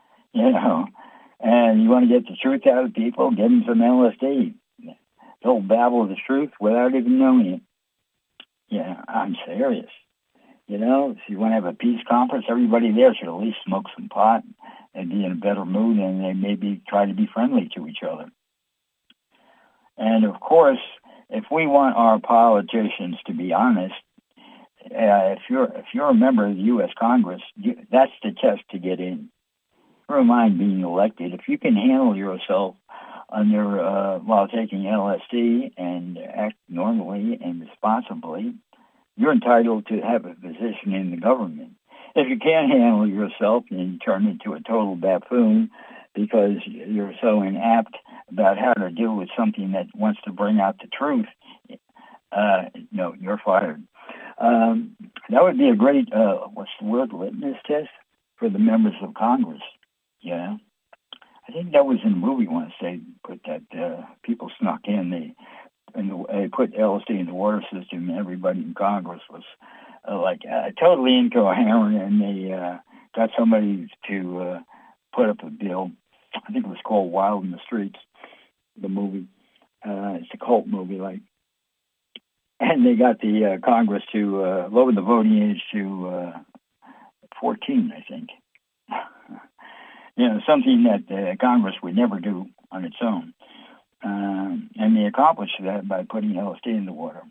And you want to get the truth out of people, give them some LSD. They'll babble the truth without even knowing it. Yeah, I'm serious. If you want to have a peace conference, everybody there should at least smoke some pot and be in a better mood, and they maybe try to be friendly to each other. And of course, if we want our politicians to be honest, if you're a member of the U.S. Congress, that's the test to get in. Never mind being elected. If you can handle yourself while taking LSD and act normally and responsibly, you're entitled to have a position in the government. If you can't handle yourself and you turn into a total buffoon because you're so inapt about how to deal with something that wants to bring out the truth, no, you're fired. That would be a great, litmus test for the members of Congress. Yeah. I think that was in a movie once. They put that people snuck in. They put LSD in the water system, and everybody in Congress was totally incoherent, and they got somebody to put up a bill. I think it was called Wild in the Streets, the movie. It's a cult movie, and they got the Congress to lower the voting age to 14, I think. Something that Congress would never do on its own. And they accomplished that by putting LSD in the water.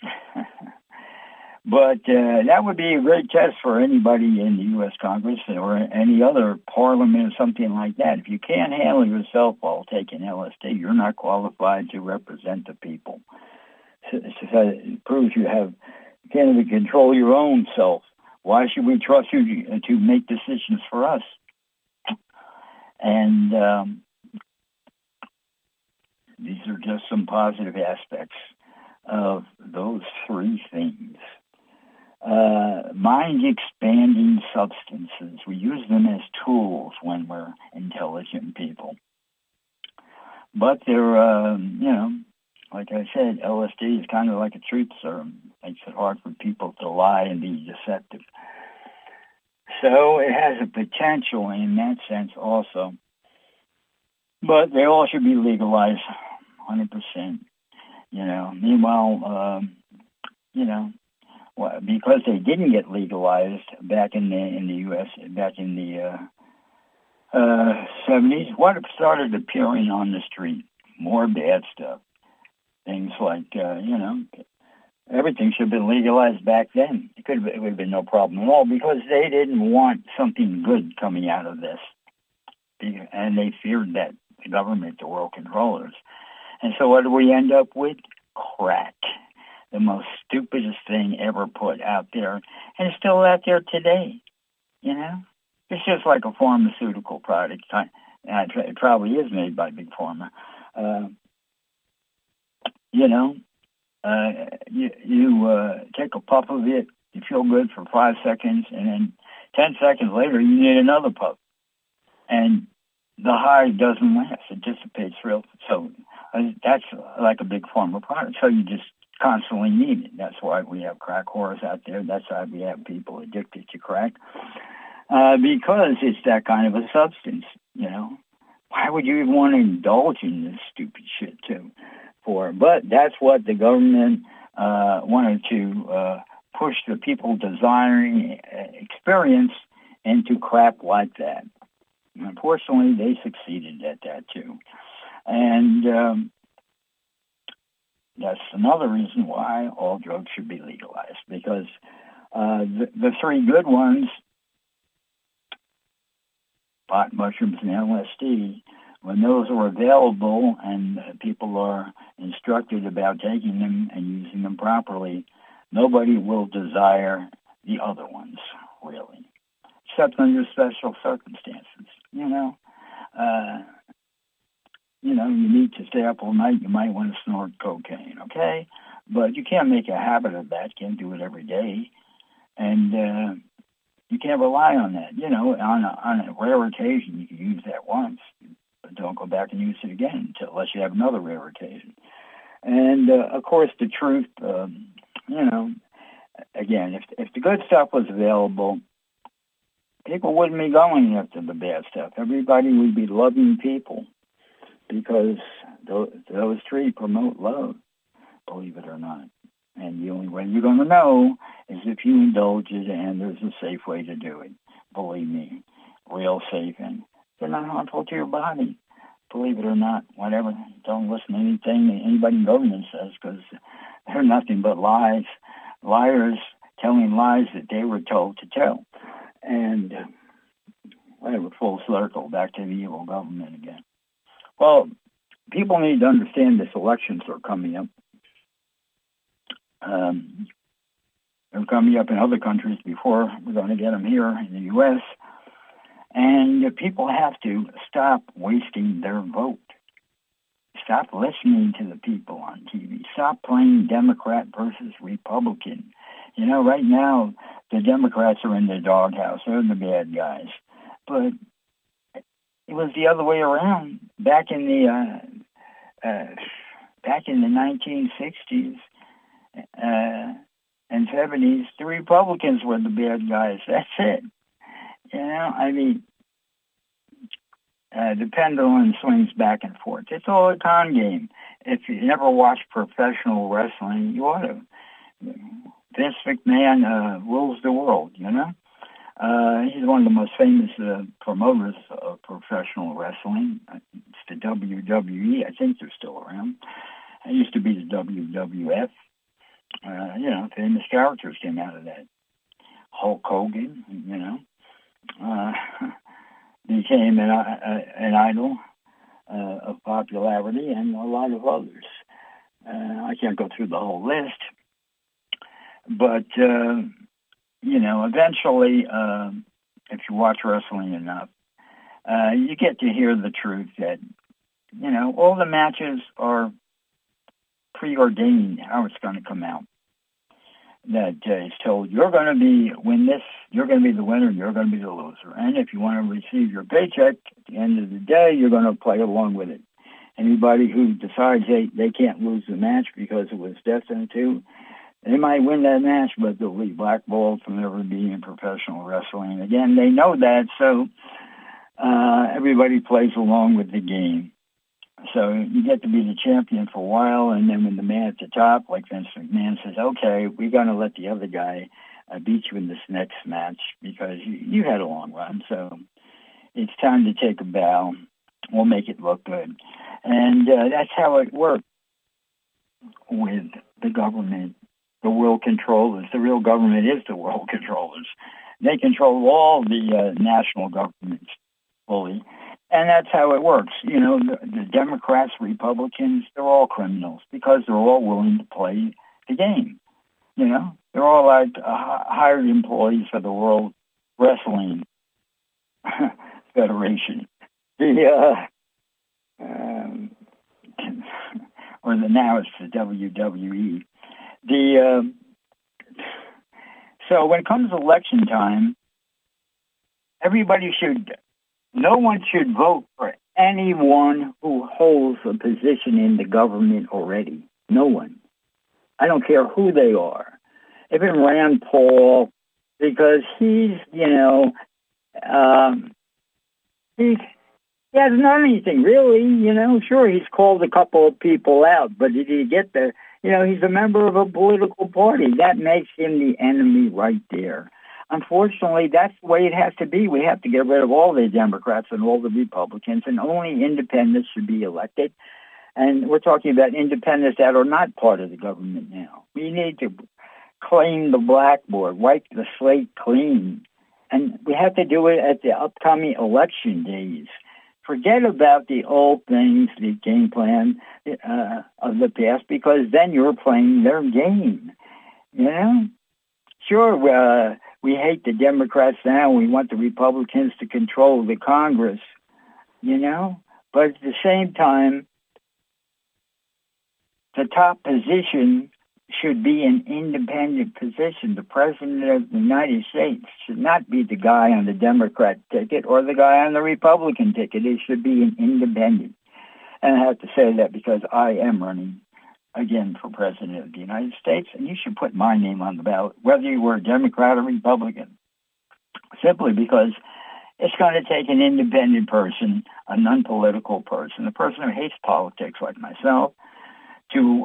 But that would be a great test for anybody in the U.S. Congress or any other parliament or something like that. If you can't handle yourself while taking LSD, you're not qualified to represent the people. It proves you can't even control your own self. Why should we trust you to make decisions for us? And these are just some positive aspects of those 3 things. Mind-expanding substances. We use them as tools when we're intelligent people. But they're, like I said, LSD is kind of like a truth serum. Makes it hard for people to lie and be deceptive. So it has a potential in that sense also. But they all should be legalized, 100%. Meanwhile, because they didn't get legalized back in the U.S., back in the 70s, what started appearing on the street? More bad stuff. Things like, everything should have been legalized back then. It would have been no problem at all because they didn't want something good coming out of this. And they feared that the government, the world controllers. And so what do we end up with? Crack. the most stupidest thing ever put out there, and it's still out there today. You know, it's just like a pharmaceutical product. It probably is made by Big Pharma. You know, you take a puff of it, you feel good for 5 seconds, and then 10 seconds later you need another puff, and the high doesn't last; it dissipates real. So that's like a Big Pharma product. So you just constantly need it. That's why we have crack whores out there. That's why we have people addicted to crack, because it's that kind of a substance. You know, why would you even want to indulge in this stupid shit too? But that's what the government wanted to push the people desiring experience into crap like that. Unfortunately, they succeeded at that too. And that's another reason why all drugs should be legalized, because the three good ones, pot, mushrooms, and LSD, when those are available and people are instructed about taking them and using them properly, nobody will desire the other ones, really, except under special circumstances. You need to stay up all night. You might want to snort cocaine, okay? But you can't make a habit of that. You can't do it every day. And you can't rely on that. On a rare occasion, you can use that once, but don't go back and use it again unless you have another rare occasion. And, of course, the truth, again, if the good stuff was available, people wouldn't be going after the bad stuff. Everybody would be loving people, because those three promote love, believe it or not. And the only way you're going to know is if you indulge it, and there's a safe way to do it. Believe me, real safe. And they're not harmful to your body, believe it or not. Whatever. Don't listen to anything anybody in government says, because they're nothing but lies. Liars telling lies that they were told to tell. And whatever, full circle, back to the evil government again. Well, people need to understand this elections are coming up. They're coming up in other countries before we're going to get them here in the U.S. And people have to stop wasting their vote. Stop listening to the people on TV. Stop playing Democrat versus Republican. Right now, the Democrats are in the doghouse. They're the bad guys. But it was the other way around. Back in the 1960s and 70s, the Republicans were the bad guys. That's it. The pendulum swings back and forth. It's all a con game. If you never watched professional wrestling, you ought to. Vince McMahon rules the world, He's one of the most famous promoters of professional wrestling. It's the WWE. I think they're still around. It used to be the WWF. Famous characters came out of that. Hulk Hogan, became an idol of popularity, and a lot of others. I can't go through the whole list, but eventually, if you watch wrestling enough, you get to hear the truth that, all the matches are preordained how it's going to come out. That it's told, you're going to win this, you're going to be the winner, you're going to be the loser. And if you want to receive your paycheck at the end of the day, you're going to play along with it. Anybody who decides they can't lose the match because it was destined to, they might win that match, but they'll be blackballed from ever being in professional wrestling. Again, they know that, so everybody plays along with the game. So you get to be the champion for a while, and then when the man at the top, like Vince McMahon, says, okay, we're going to let the other guy beat you in this next match because you had a long run, so it's time to take a bow. We'll make it look good. And that's how it works with the government, the world controllers. The real government is the world controllers. They control all the national governments fully. And that's how it works. The Democrats, Republicans, they're all criminals because they're all willing to play the game. They're all like hired employees for the World Wrestling Federation. Um, or now it's the WWE. So when it comes to election time, no one should vote for anyone who holds a position in the government already. No one. I don't care who they are. Even Rand Paul, because he hasn't done anything really. Sure, he's called a couple of people out, but did he get the? He's a member of a political party. That makes him the enemy right there. Unfortunately, that's the way it has to be. We have to get rid of all the Democrats and all the Republicans, and only independents should be elected. And we're talking about independents that are not part of the government now. We need to clean the blackboard, wipe the slate clean. And we have to do it at the upcoming election days. Forget about the old things, the game plan of the past, because then you're playing their game. Sure, we hate the Democrats now. We want the Republicans to control the Congress, But at the same time, the top position should be an independent position. The President of the United States should not be the guy on the Democrat ticket or the guy on the Republican ticket. It should be an independent. And I have to say that because I am running again for President of the United States, and you should put my name on the ballot, whether you were a Democrat or Republican, simply because it's going to take an independent person, a non-political person, a person who hates politics like myself, to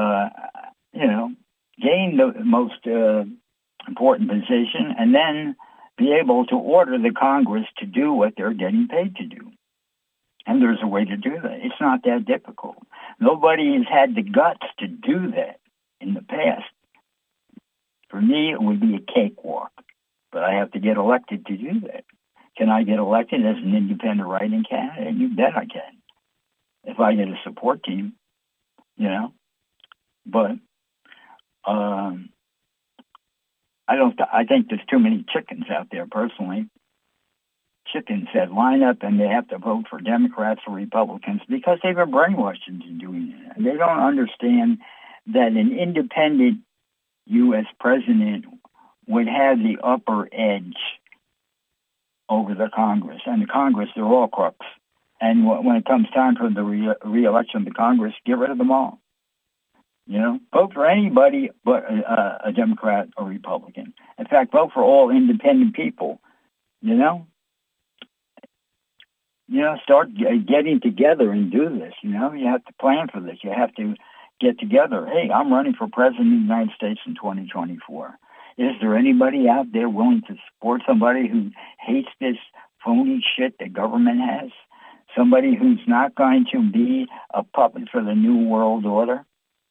gain the most important position and then be able to order the Congress to do what they're getting paid to do. And there's a way to do that. It's not that difficult. Nobody has had the guts to do that in the past. For me, it would be a cakewalk, but I have to get elected to do that. Can I get elected as an independent writing candidate? You bet I can. If I get a support team, But I think there's too many chickens out there, personally. Chickens that line up and they have to vote for Democrats or Republicans because they've been brainwashed into doing it. They don't understand that an independent U.S. president would have the upper edge over the Congress. And the Congress, they're all crooks. And when it comes time for the re-election of the Congress, get rid of them all. Vote for anybody but a Democrat or Republican. In fact, vote for all independent people. Start getting together and do this. You have to plan for this. You have to get together. Hey, I'm running for president of the United States in 2024. Is there anybody out there willing to support somebody who hates this phony shit the government has? Somebody who's not going to be a puppet for the New World Order?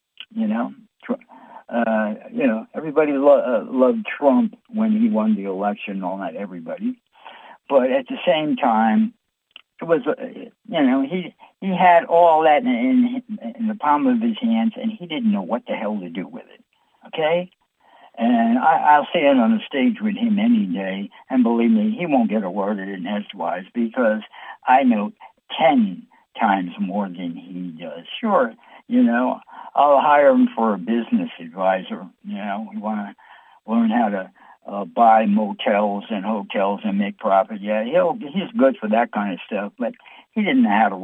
Everybody loved Trump when he won the election, all that, everybody. But at the same time, it was, he had all that in the palm of his hands, and he didn't know what the hell to do with it, okay? And I'll stand on the stage with him any day, and believe me, he won't get a word in it edgewise because I know 10 times more than he does. Sure, I'll hire him for a business advisor. We want to learn how to buy motels and hotels and make profit. Yeah, he's good for that kind of stuff, but he didn't know how to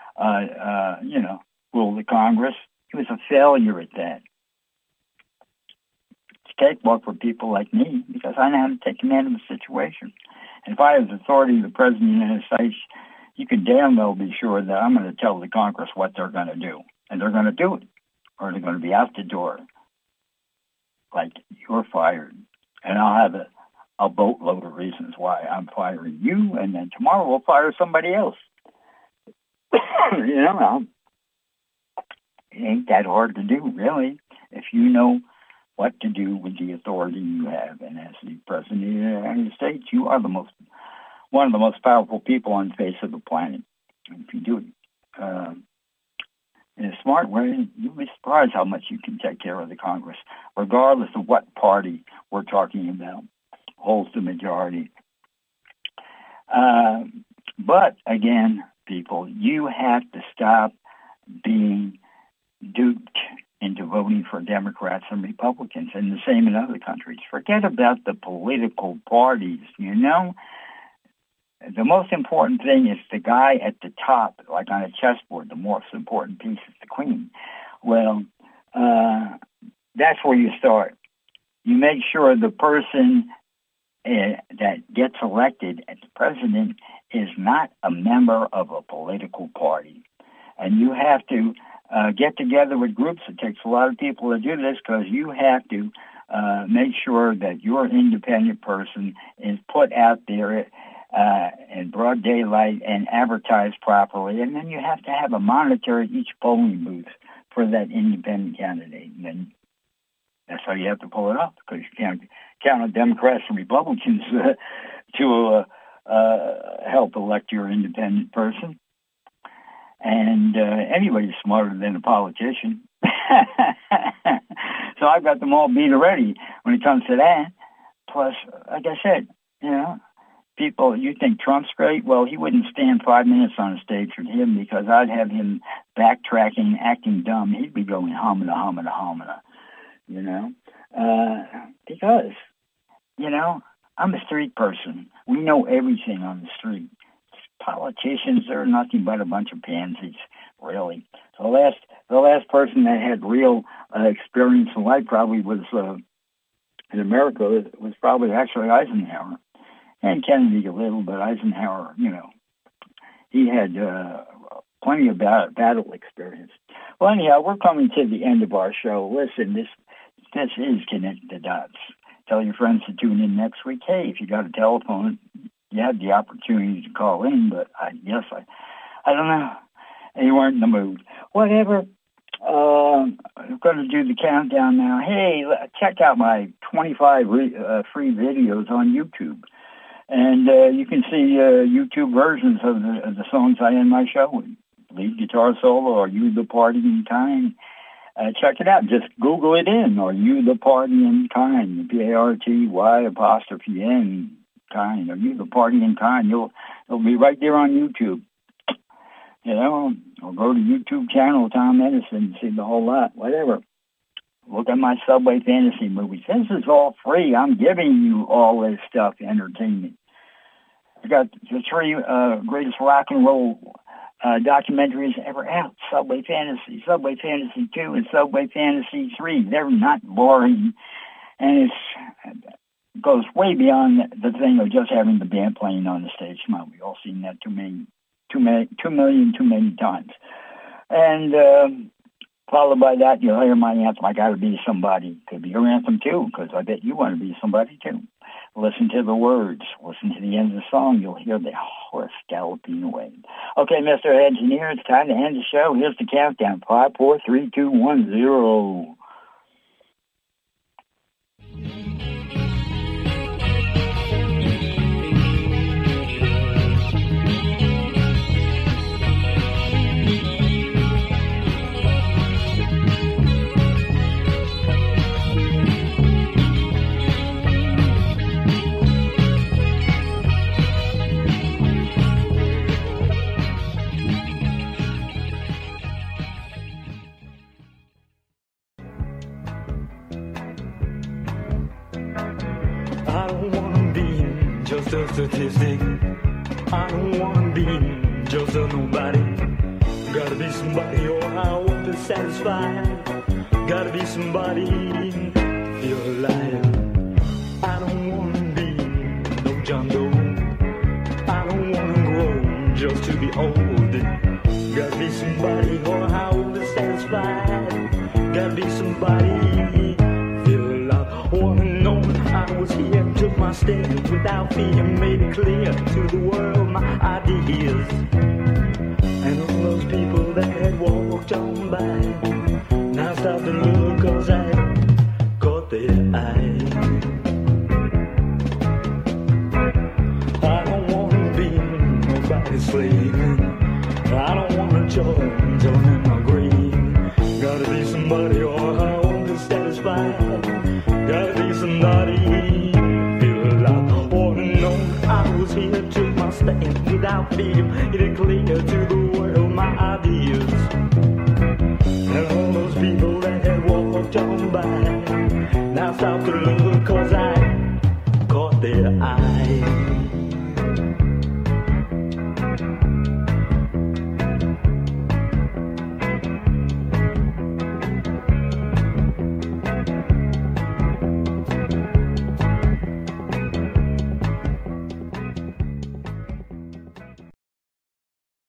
rule the Congress. He was a failure at that. It's cakewalk for people like me because I know how to take command of the situation. And if I have the authority of the President of the United States, you can damn well be sure that I'm going to tell the Congress what they're going to do. And they're going to do it. Or they're going to be out the door. Like, you're fired. And I'll have a boatload of reasons why I'm firing you, and then tomorrow we'll fire somebody else. It ain't that hard to do, really, if you know what to do with the authority you have. And as the President of the United States, you are one of the most powerful people on the face of the planet. If you do it, in a smart way, you'll be surprised how much you can take care of the Congress, regardless of what party we're talking about holds the majority. But again, people, you have to stop being duped into voting for Democrats and Republicans, and the same in other countries. Forget about the political parties, you know? The most important thing is the guy at the top, like on a chessboard. The most important piece is the queen. Well, that's where you start. You make sure the person that gets elected as president is not a member of a political party. And you have to get together with groups. It takes a lot of people to do this because you have to make sure that your independent person is put out there in broad daylight and advertised properly. And then you have to have a monitor at each polling booth for that independent candidate. And then that's how you have to pull it off, because you can't count on Democrats and Republicans to help elect your independent person. And anybody's smarter than a politician. So I've got them all beat already when it comes to that. Plus, like I said, you know, people, you think Trump's great? Well, he wouldn't stand 5 minutes on a stage with him, because I'd have him backtracking, acting dumb. He'd be going homina, homina, homina, you know? Because, you know, I'm a street person. We know everything on the street. Politicians are nothing but a bunch of pansies, really. The last person that had real experience in life probably was in America was probably actually Eisenhower, and Kennedy a little, but Eisenhower, you know, he had plenty of battle experience. Well, anyhow, we're coming to the end of our show. Listen, this is Connect the Dots. Tell your friends to tune in next week. Hey, if you got a telephone, you had the opportunity to call in, but I guess I don't know. You weren't in the mood. Whatever. I'm going to do the countdown now. Hey, check out my 25 free videos on YouTube. And you can see YouTube versions of the songs I end my show with. Lead guitar solo, or You the Partying Kind. Check it out. Just Google it in, or You the Partying Kind. PARTY''N Kind, or You the Partying Kind. It'll be right there on YouTube. You know, or go to YouTube channel Tom Edison and see the whole lot. Whatever. Look at my Subway Fantasy movies. This is all free. I'm giving you all this stuff, entertainment. I got the 3 greatest rock and roll documentaries ever out. Subway Fantasy 2, and Subway Fantasy 3. They're not boring. And it goes way beyond the thing of just having the band playing on the stage. Come on, we've all seen that too many times. And followed by that, you'll hear my anthem, I Gotta Be Somebody. Could be your anthem too, because I bet you want to be somebody too. Listen to the words. Listen to the end of the song. You'll hear the horse galloping away. Okay, Mr. Engineer, it's time to end the show. Here's the countdown. 5, 4, 3, 2, 1, 0. I don't wanna be just a statistic. I don't wanna be just a nobody. Gotta be somebody or I won't be satisfied. Gotta be somebody to feel alive. I don't wanna be no John Doe. I don't wanna grow just to be old. Gotta be somebody or I won't be satisfied. Gotta be somebody feel alive. Wanna know I was here, took my stand without fear, made it clear to the world my ideas. And all those people that had walked on by, now stop and look, cause I caught their eye. I don't wanna be nobody's slave. I don't wanna join in my grave. Gotta be somebody or I won't be satisfied. Gotta be somebody, feel alive. All alone, I was here, took my stand without fear. It is clear to the world my ideas. And all those people that had walked on by now stop to look